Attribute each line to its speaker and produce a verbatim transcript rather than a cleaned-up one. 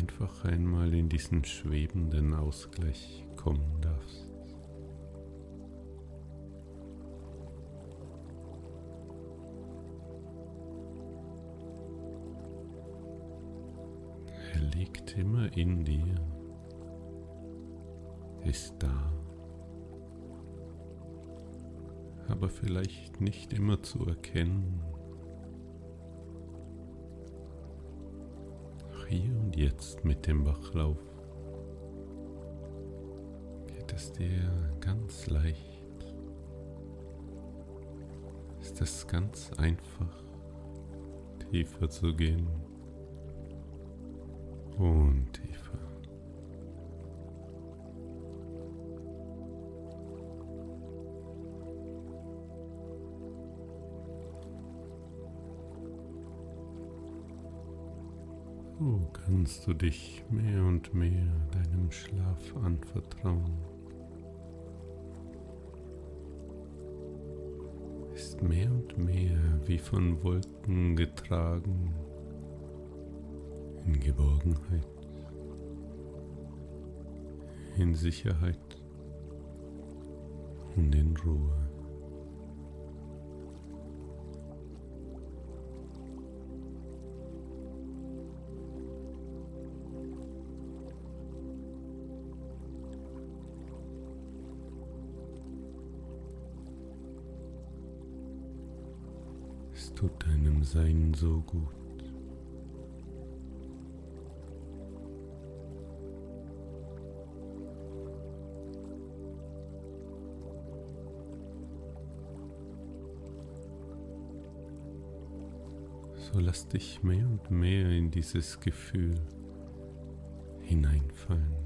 Speaker 1: einfach einmal in diesen schwebenden Ausgleich kommen darfst. Er liegt immer in dir, ist da, aber vielleicht nicht immer zu erkennen. Auch hier und jetzt mit dem Bachlauf geht es dir ganz leicht. Ist es ganz einfach, tiefer zu gehen und tiefer. So kannst du dich mehr und mehr deinem Schlaf anvertrauen. Ist mehr und mehr wie von Wolken getragen, in Geborgenheit, in Sicherheit und in Ruhe. Es tut deinem Sein so gut. So lass dich mehr und mehr in dieses Gefühl hineinfallen.